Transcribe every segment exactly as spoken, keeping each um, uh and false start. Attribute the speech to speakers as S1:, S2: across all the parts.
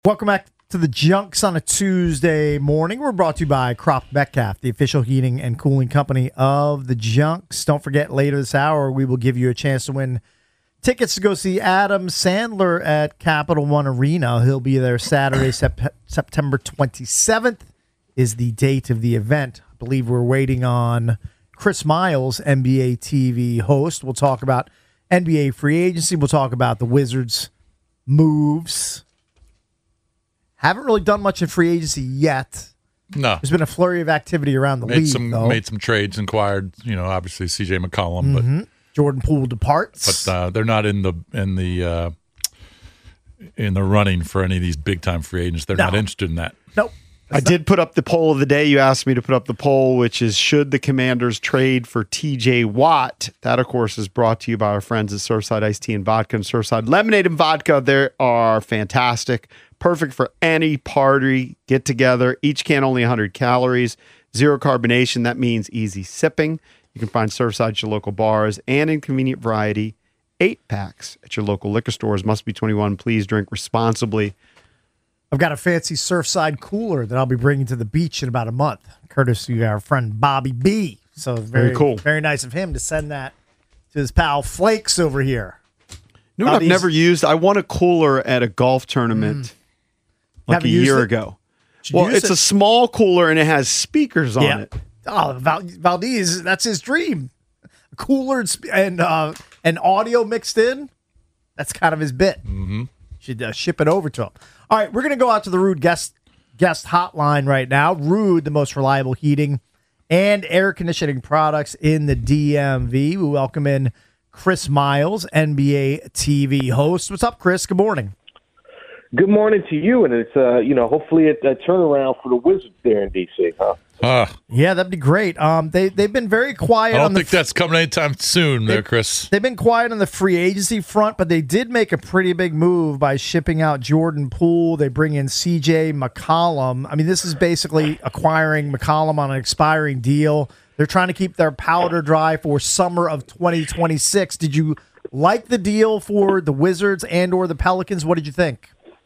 S1: Welcome back to the Junks on a Tuesday morning. We're brought to you by Crop Metcalf, the official heating and cooling company of the Junks. Don't forget, later this hour, we will give you a chance to win tickets to go see Adam Sandler at Capital One Arena. He'll be there Saturday, Sep- September twenty-seventh is the date of the event. I believe we're waiting on Chris Miles, N B A T V host. We'll talk about N B A free agency. We'll talk about the Wizards' moves. Haven't really done much in free agency yet.
S2: No.
S1: There's been a flurry of activity around the
S2: made
S1: league,
S2: some
S1: though.
S2: Made some trades, inquired, you know, obviously C J McCollum,
S1: mm-hmm.
S2: but
S1: Jordan Poole departs.
S2: But uh, they're not in the in the uh, in the running for any of these big time free agents. They're
S1: no.
S2: not interested in that.
S1: Nope.
S3: I not- did put up the poll of the day. You asked me to put up the poll, which is, should the Commanders trade for T J Watt? That, of course, is brought to you by our friends at Surfside Iced Tea and Vodka and Surfside Lemonade and Vodka. They are fantastic. Perfect for any party, get together. Each can only one hundred calories. Zero carbonation. That means easy sipping. You can find Surfside at your local bars and in convenient variety. Eight packs at your local liquor stores. Must be twenty-one. Please drink responsibly.
S1: I've got a fancy Surfside cooler that I'll be bringing to the beach in about a month, courtesy of our friend Bobby B. So very, very cool. Very nice of him to send that to his pal Flakes over here.
S3: You know what Bobby's, I've never used? I won a cooler at a golf tournament mm. like a year it? ago. Well, it's it? a small cooler and it has speakers on
S1: yeah.
S3: it.
S1: Oh, Val- Valdez, that's his dream. A cooler and sp- and, uh, and audio mixed in. That's kind of his bit.
S2: Mm-hmm.
S1: Should uh, ship it over to him. All right, we're going to go out to the Ruud guest guest hotline right now. Ruud, the most reliable heating and air conditioning products in the D M V. We welcome in Chris Miles, N B A T V host. What's up, Chris? Good morning.
S4: Good morning to you, and it's uh, you know hopefully a, a turnaround for the Wizards there in D C, huh?
S2: Uh,
S1: yeah, that'd be great. Um, they they've been very quiet.
S2: I don't
S1: on the
S2: think that's coming anytime soon,
S1: they,
S2: there, Chris.
S1: They've been quiet on the free agency front, but they did make a pretty big move by shipping out Jordan Poole. They bring in C J McCollum. I mean, this is basically acquiring McCollum on an expiring deal. They're trying to keep their powder dry for summer of twenty twenty-six. Did you like the deal for the Wizards and or the Pelicans? What did you think?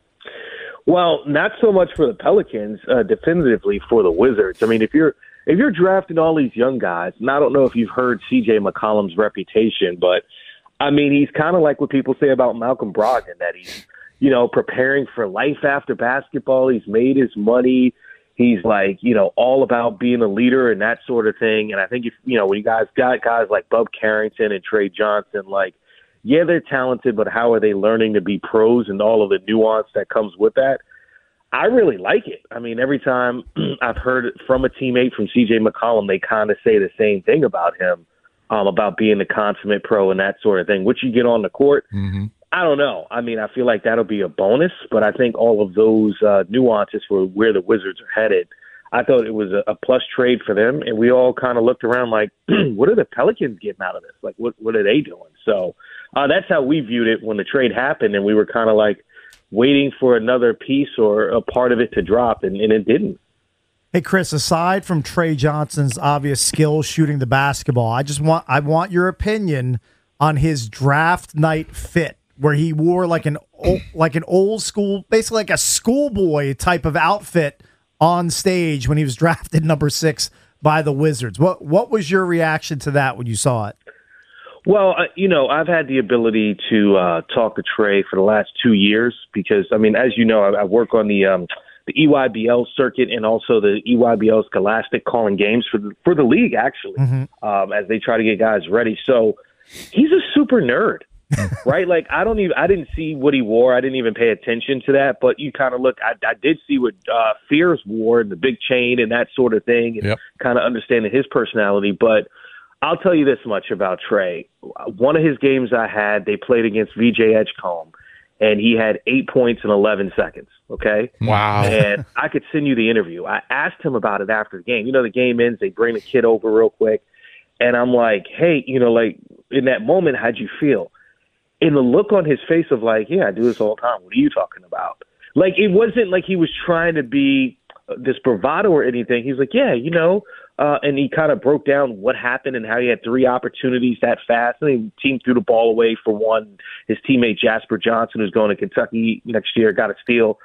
S4: Well, not so much for the Pelicans, uh, definitively for the Wizards. I mean, if you're if you're drafting all these young guys, and I don't know if you've heard C J McCollum's reputation, but I mean, he's kind of like what people say about Malcolm Brogdon, that he's, you know, preparing for life after basketball. He's made his money. He's like, you know, all about being a leader and that sort of thing. And I think if, you know, when you guys got guys like Bub Carrington and Trey Johnson, like, yeah, they're talented, but how are they learning to be pros and all of the nuance that comes with that? I really like it. I mean, every time I've heard it from a teammate from C J McCollum, they kind of say the same thing about him, um, about being a consummate pro and that sort of thing. What you get on the court,
S2: mm-hmm.
S4: I don't know. I mean, I feel like that'll be a bonus, but I think all of those uh, nuances for where the Wizards are headed, I thought it was a, a plus trade for them, and we all kind of looked around like, what are the Pelicans getting out of this? Like, what what are they doing? So uh, that's how we viewed it when the trade happened, and we were kind of like waiting for another piece or a part of it to drop, and, and it didn't.
S1: Hey, Chris, aside from Trey Johnson's obvious skill shooting the basketball, I just want I want your opinion on his draft night fit, where he wore like an old, like an old school, basically like a schoolboy type of outfit on stage when he was drafted number six by the Wizards. What what was your reaction to that when you saw it?
S4: Well, uh, you know, I've had the ability to uh, talk to Trey for the last two years because, I mean, as you know, I, I work on the um, the E Y B L circuit and also the E Y B L Scholastic calling games for the, for the league, actually,
S1: mm-hmm.
S4: um, as they try to get guys ready. So he's a super nerd. Right? Like, I don't even, I didn't see what he wore. I didn't even pay attention to that, but you kind of look, I, I did see what uh, Fears wore, the big chain and that sort of thing, and
S2: yep.
S4: kind of understanding his personality. But I'll tell you this much about Trey. One of his games I had, they played against V J Edgecombe, and he had eight points in eleven seconds. Okay.
S2: Wow.
S4: And I could send you the interview. I asked him about it after the game. You know, the game ends, they bring the kid over real quick. And I'm like, hey, you know, like in that moment, how'd you feel? And the look on his face of like, yeah, I do this all the time. What are you talking about? Like, it wasn't like he was trying to be this bravado or anything. He's like, yeah, you know, uh, and he kind of broke down what happened and how he had three opportunities that fast. And the team threw the ball away for one. His teammate Jasper Johnson, who's going to Kentucky next year, got a steal.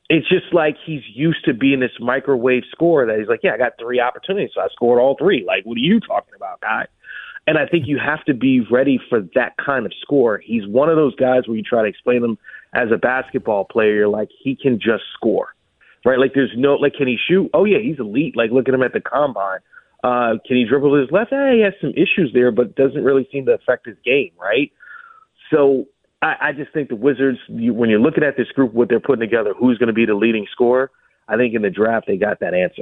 S4: it's just like he's used to being this microwave scorer that he's like, yeah, I got three opportunities, so I scored all three. Like, what are you talking about, guy? And I think you have to be ready for that kind of score. He's one of those guys where you try to explain him as a basketball player, you're like, he can just score, right? Like, there's no, like, can he shoot? Oh, yeah, he's elite. Like, look at him at the combine. Uh, can he dribble his left? Eh, he has some issues there, but doesn't really seem to affect his game, right? So I, I just think the Wizards, you, when you're looking at this group, what they're putting together, who's going to be the leading scorer, I think in the draft they got that answer.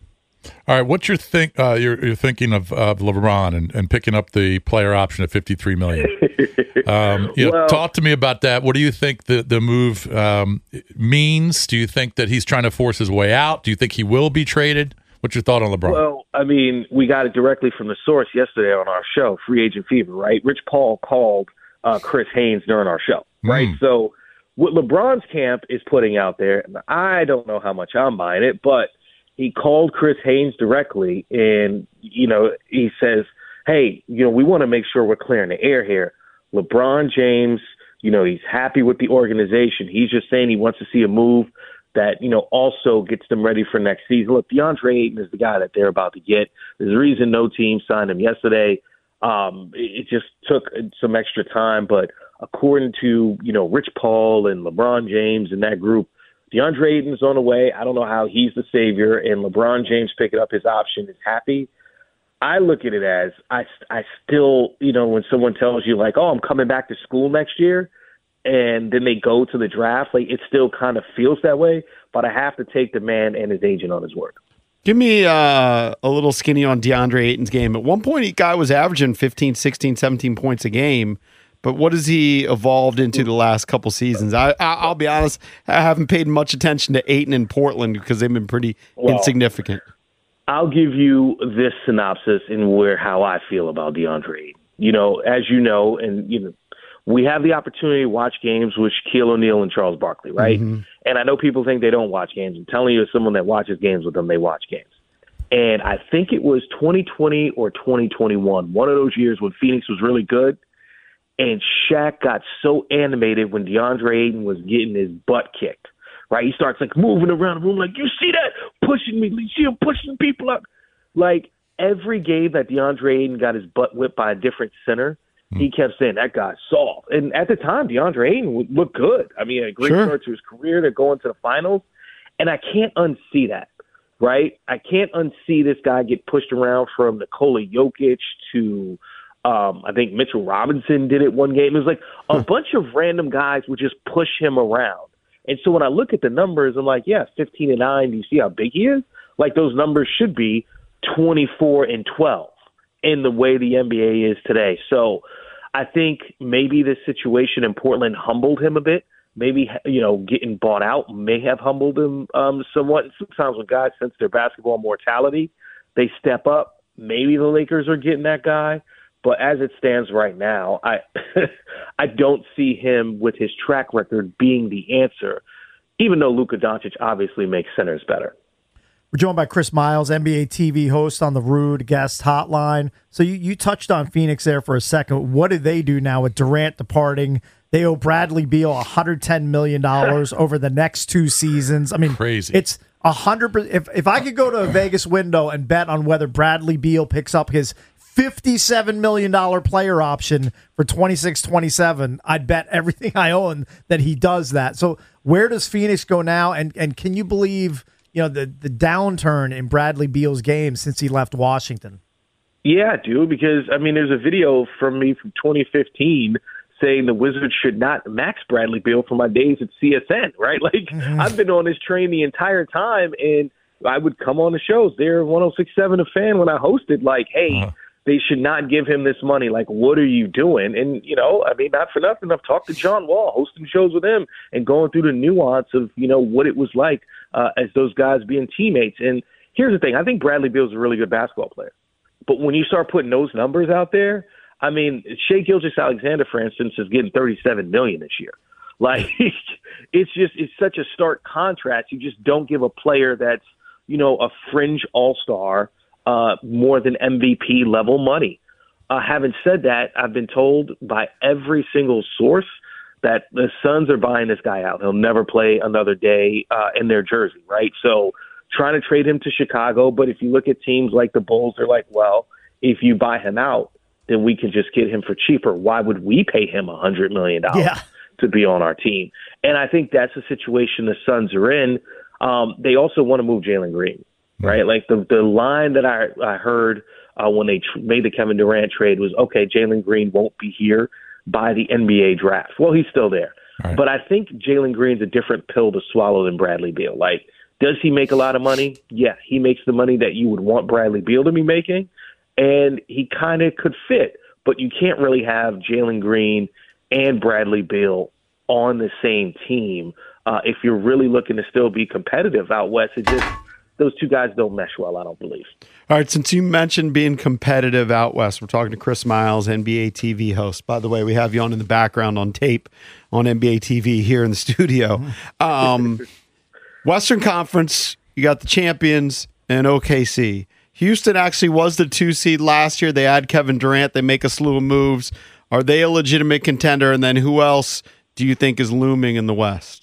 S2: All right, what's your think? Uh, you're, you're thinking of, of LeBron and, and picking up the player option at fifty-three million dollars. um, you know,
S4: well,
S2: talk to me about that. What do you think the the move um, means? Do you think that he's trying to force his way out? Do you think he will be traded? What's your thought on LeBron?
S4: Well, I mean, we got it directly from the source yesterday on our show, Free Agent Fever, right? Rich Paul called uh, Chris Haynes during our show, right? Mm. So what LeBron's camp is putting out there, and I don't know how much I'm buying it, but he called Chris Haynes directly, and, you know, he says, hey, you know, we want to make sure we're clearing the air here. LeBron James, you know, he's happy with the organization. He's just saying he wants to see a move that, you know, also gets them ready for next season. Look, DeAndre Ayton is the guy that they're about to get. There's a reason no team signed him yesterday. Um, it, it just took some extra time, but according to, you know, Rich Paul and LeBron James and that group, DeAndre Ayton's on the way. I don't know how he's the savior, and LeBron James picking up his option is happy. I look at it as I, I still, you know, when someone tells you like, oh, I'm coming back to school next year, and then they go to the draft, like it still kind of feels that way, but I have to take the man and his agent on his word.
S3: Give me uh, a little skinny on DeAndre Ayton's game. At one point, he guy was averaging fifteen, sixteen, seventeen points a game. But what has he evolved into the last couple seasons? I, I, I'll be honest, I haven't paid much attention to Ayton in Portland because they've been pretty well, insignificant.
S4: I'll give you this synopsis in where how I feel about DeAndre Ayton. You know, as you know, and you know, we have the opportunity to watch games with Shaquille O'Neal and Charles Barkley, right? Mm-hmm. And I know people think they don't watch games. I'm telling you, as someone that watches games with them, they watch games. And I think it was twenty twenty or twenty twenty-one, one of those years when Phoenix was really good. And Shaq got so animated when DeAndre Ayton was getting his butt kicked, right? He starts like moving around the room like, you see that? Pushing me. You see him pushing people up. Like every game that DeAndre Ayton got his butt whipped by a different center, mm. he kept saying, that guy's soft. And at the time, DeAndre Ayton looked good. I mean, a great sure. start to his career. They're going to the finals. And I can't unsee that, right? I can't unsee this guy get pushed around from Nikola Jokic to – Um, I think Mitchell Robinson did it one game. It was like a bunch of random guys would just push him around. And so when I look at the numbers, I'm like, yeah, fifteen and nine. Do you see how big he is? Like those numbers should be twenty-four and twelve in the way the N B A is today. So I think maybe this situation in Portland humbled him a bit. Maybe, you know, getting bought out may have humbled him um, somewhat. And sometimes when guys sense their basketball mortality, they step up. Maybe the Lakers are getting that guy. But as it stands right now, I I don't see him with his track record being the answer, even though Luka Doncic obviously makes centers better.
S1: We're joined by Chris Miles, N B A T V host on the Rude Guest Hotline. So you, you touched on Phoenix there for a second. What do they do now with Durant departing? They owe Bradley Beal one hundred ten million dollars over the next two seasons. I mean,
S2: crazy.
S1: It's one hundred percent. If, if I could go to a Vegas window and bet on whether Bradley Beal picks up his fifty-seven million dollars player option for twenty-six twenty-seven, I'd bet everything I own that he does that. So where does Phoenix go now? And and can you believe, you know, the, the downturn in Bradley Beal's game since he left Washington?
S4: Yeah, dude, because, I mean, there's a video from me from twenty fifteen saying the Wizards should not max Bradley Beal from my days at C S N, right? Like, mm-hmm. I've been on this train the entire time, and I would come on the shows. They're one oh six point seven a fan when I hosted, like, hey, uh-huh. they should not give him this money. Like, what are you doing? And, you know, I mean, not for nothing. I've talked to John Wall, hosting shows with him and going through the nuance of, you know, what it was like uh, as those guys being teammates. And here's the thing. I think Bradley Beal's a really good basketball player. But when you start putting those numbers out there, I mean, Shai Gilgeous-Alexander, for instance, is getting thirty-seven million dollars this year. Like, it's just, it's such a stark contrast. You just don't give a player that's, you know, a fringe all-star Uh, more than M V P level money. Uh, having said that, I've been told by every single source that the Suns are buying this guy out. He'll never play another day uh, in their jersey, right? So trying to trade him to Chicago. But if you look at teams like the Bulls, they're like, well, if you buy him out, then we can just get him for cheaper. Why would we pay him one hundred million dollars
S1: Yeah.
S4: to be on our team? And I think that's the situation the Suns are in. Um, they also want to move Jalen Green, right? Like the, the line that I, I heard uh, when they tr- made the Kevin Durant trade was, okay, Jalen Green won't be here by the N B A draft. Well, he's still there.
S2: Right.
S4: But I think Jalen Green's a different pill to swallow than Bradley Beal. Like, does he make a lot of money? Yeah, he makes the money that you would want Bradley Beal to be making, and he kind of could fit. But you can't really have Jalen Green and Bradley Beal on the same team uh, if you're really looking to still be competitive out west. It just those two guys don't mesh well, I don't believe.
S3: All right, since you mentioned being competitive out west, we're talking to Chris Miles, N B A T V host. By the way, we have you on in the background on tape on N B A T V here in the studio. Um, Western Conference, you got the champions and O K C. Houston actually was the two seed last year. They had Kevin Durant. They make a slew of moves. Are they a legitimate contender? And then who else do you think is looming in the West?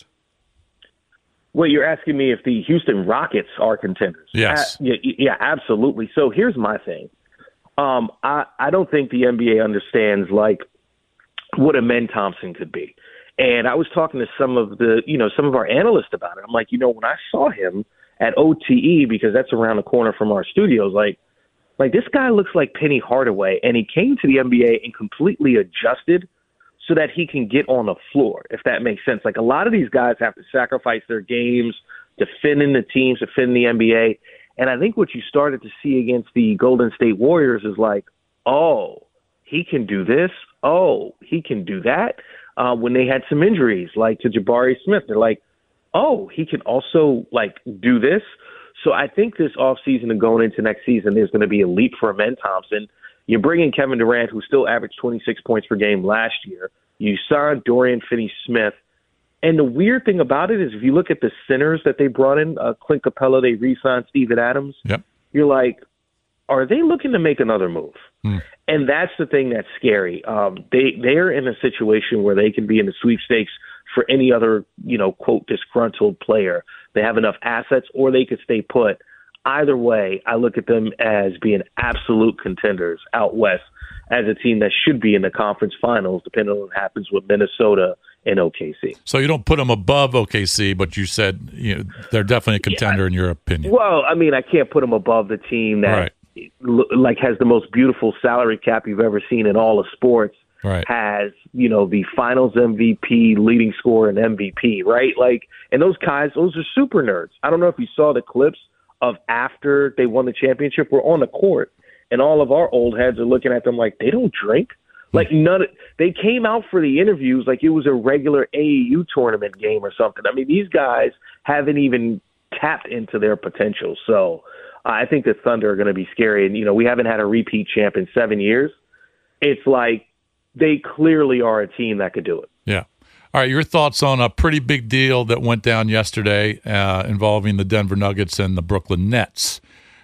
S4: Well, you're asking me if the Houston Rockets are contenders.
S2: Yes.
S4: Uh, yeah, yeah, absolutely. So here's my thing. Um, I, I don't think the N B A understands, like, what a Men Thompson could be. And I was talking to some of the, you know, some of our analysts about it. I'm like, you know, when I saw him at O T E, because that's around the corner from our studios, like, like this guy looks like Penny Hardaway, and he came to the N B A and completely adjusted so that he can get on the floor, if that makes sense. Like, a lot of these guys have to sacrifice their games, defending the teams, defending the N B A. And I think what you started to see against the Golden State Warriors is like, oh, he can do this. Oh, he can do that. Uh, when they had some injuries, like to Jabari Smith, they're like, oh, he can also, like, do this. So I think this offseason and going into next season, there's going to be a leap for Amen Thompson. You bring in Kevin Durant, who still averaged twenty-six points per game last year. You signed Dorian Finney-Smith. And the weird thing about it is if you look at the centers that they brought in, uh, Clint Capella, they re-signed Steven Adams.
S2: Yep.
S4: You're like, are they looking to make another move? Hmm. And that's the thing that's scary. Um, they, they're in a situation where they can be in the sweepstakes for any other, you know, quote, disgruntled player. They have enough assets, or they could stay put. Either way, I look at them as being absolute contenders out west as a team that should be in the conference finals, depending on what happens with Minnesota and O K C.
S2: So you don't put them above O K C, but you said you know, they're definitely a contender yeah. in your opinion.
S4: Well, I mean, I can't put them above the team that right. like has the most beautiful salary cap you've ever seen in all of sports.
S2: Right.
S4: Has, you know, the finals M V P, leading scorer, and M V P, right? Like, and those guys, those are super nerds. I don't know if you saw the clips of after they won the championship. We're on the court, and all of our old heads are looking at them like they don't drink. Like none, they came out for the interviews like it was a regular A A U tournament game or something. I mean, these guys haven't even tapped into their potential. So uh, I think the Thunder are going to be scary. And you know, we haven't had a repeat champ in seven years. It's like they clearly are a team that could do it.
S2: Yeah. All right, your thoughts on a pretty big deal that went down yesterday uh, involving the Denver Nuggets and the Brooklyn Nets.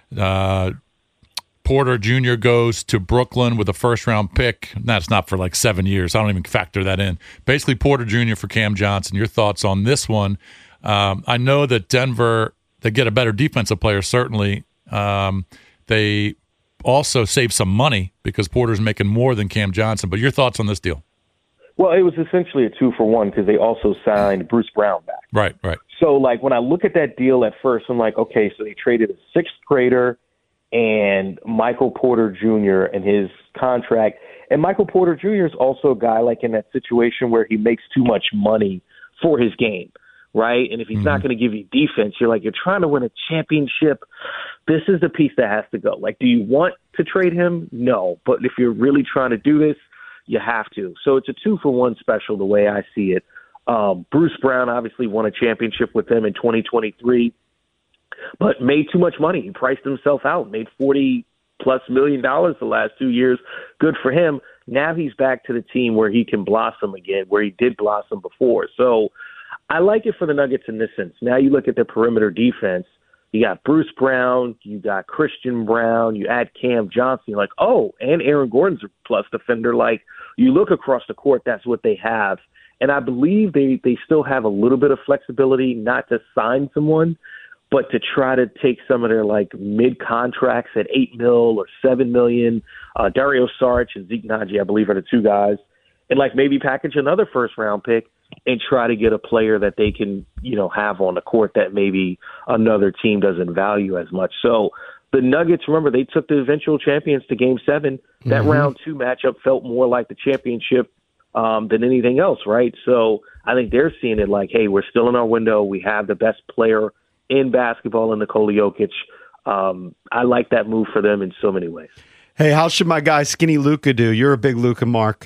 S2: Uh, Porter Junior goes to Brooklyn with a first-round pick. That's not for like seven years. I don't even factor that in. Basically, Porter Junior for Cam Johnson. Your thoughts on this one? Um, I know that Denver, they get a better defensive player, certainly. Um, they also save some money because Porter's making more than Cam Johnson. But your thoughts on this deal?
S4: Well, it was essentially a two for one because they also signed Bruce Brown back.
S2: Right, right.
S4: So, like, when I look at that deal at first, I'm like, okay, so they traded a sixth grader and Michael Porter Junior and his contract. And Michael Porter Junior is also a guy, like, in that situation where he makes too much money for his game, right? And if he's mm-hmm. not going to give you defense, you're like, you're trying to win a championship. This is the piece that has to go. Like, do you want to trade him? No. But if you're really trying to do this, you have to. So it's a two-for-one special the way I see it. Um, Bruce Brown obviously won a championship with them in twenty twenty-three, but made too much money. He priced himself out, made forty-plus million dollars the last two years. Good for him. Now he's back to the team where he can blossom again, where he did blossom before. So I like it for the Nuggets in this sense. Now you look at the perimeter defense. You got Bruce Brown, you got Christian Brown, you add Cam Johnson, you're like, oh, and Aaron Gordon's a plus defender. Like, you look across the court, that's what they have. And I believe they, they still have a little bit of flexibility not to sign someone, but to try to take some of their like mid contracts at eight mil or seven million. Uh, Dario Saric and Zeke Naji, I believe, are the two guys, and like maybe package another first round pick and try to get a player that they can, you know, have on the court that maybe another team doesn't value as much. So the Nuggets, remember, they took the eventual champions to Game Seven. That mm-hmm. round two matchup felt more like the championship um, than anything else, right? So I think they're seeing it like, hey, we're still in our window. We have the best player in basketball in Nikola Jokic. Um, I like that move for them in so many ways.
S3: Hey, how should my guy Skinny Luka do? You're a big Luka mark.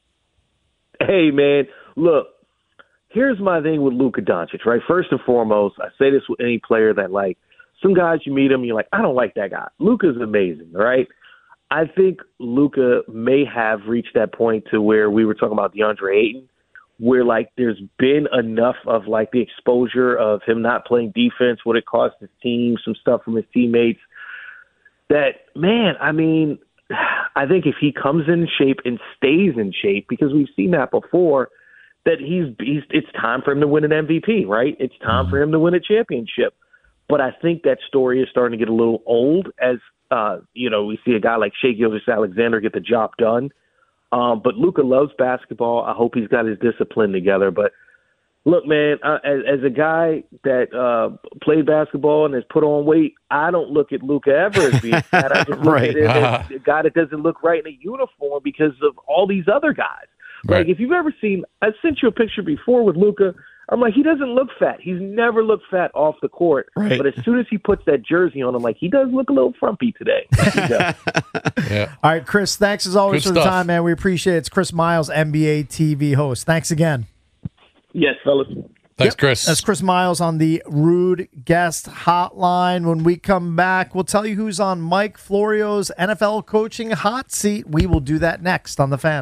S4: Hey, man, look, here's my thing with Luka Doncic, right? First and foremost, I say this with any player that, like, some guys you meet him, you're like, I don't like that guy. Luka's amazing, right? I think Luka may have reached that point to where we were talking about DeAndre Ayton, where, like, there's been enough of, like, the exposure of him not playing defense, what it cost his team, some stuff from his teammates, that, man, I mean, I think if he comes in shape and stays in shape, because we've seen that before, that he's, he's it's time for him to win an M V P, right? It's time for him to win a championship. But I think that story is starting to get a little old as, uh, you know, we see a guy like Shai Gilgeous-Alexander get the job done. Um, but Luka loves basketball. I hope he's got his discipline together. But look, man, uh, as, as a guy that uh, played basketball and has put on weight, I don't look at Luka ever as being fat. I just look
S3: right.
S4: at him as a guy that doesn't look right in a uniform because of all these other guys. Right. Like, if you've ever seen, I sent you a picture before with Luka. I'm like, he doesn't look fat. He's never looked fat off the court.
S3: Right.
S4: But as soon as he puts that jersey on, I'm like, he does look a little frumpy today.
S1: Yeah. All right, Chris, thanks as always
S2: Good
S1: for
S2: stuff.
S1: the time, man. We appreciate it. It's Chris Miles, N B A T V host. Thanks again.
S4: Yes, fellas.
S2: Thanks,
S1: Yep.
S2: Chris.
S1: That's Chris Miles on the Rude Guest Hotline. When we come back, we'll tell you who's on Mike Florio's N F L coaching hot seat. We will do that next on The Fan.